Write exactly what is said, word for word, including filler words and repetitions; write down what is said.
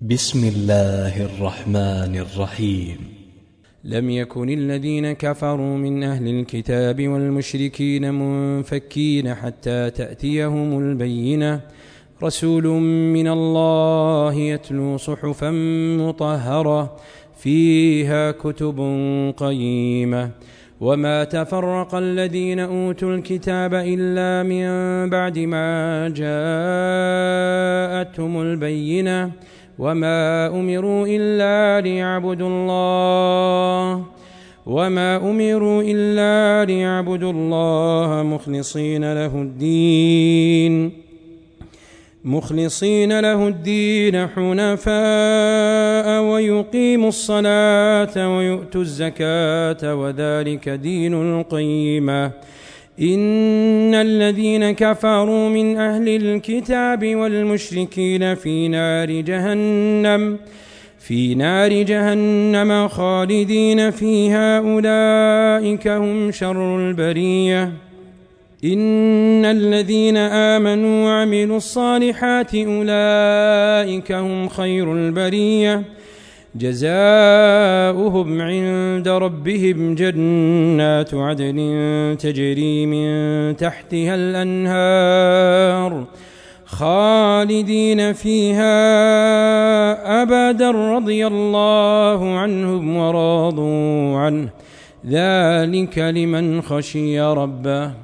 بسم الله الرحمن الرحيم. لم يكن الذين كفروا من أهل الكتاب والمشركين منفكين حتى تأتيهم البينة، رسول من الله يتلو صحفا مطهرة فيها كتب قيمة. وما تفرق الذين أوتوا الكتاب إلا من بعد ما جاءتهم البينة، وما أمروا إلا ليعبدوا الله وما أمروا إلا ليعبدوا الله مخلصين له الدين مخلصين له الدين حنفاء ويقيموا الصلاة ويؤتوا الزكاة وذلك دين القيمة. إن الذين كفروا من أهل الكتاب والمشركين في نار جهنم في نار جهنم خالدين فيها، أولئك هم شر البرية. إن الذين آمنوا وعملوا الصالحات أولئك هم خير البرية، جزاؤهم عند ربهم جنات عدن تجري من تحتها الأنهار خالدين فيها أبدا، رضي الله عنهم ورضوا عنه، ذلك لمن خشي ربه.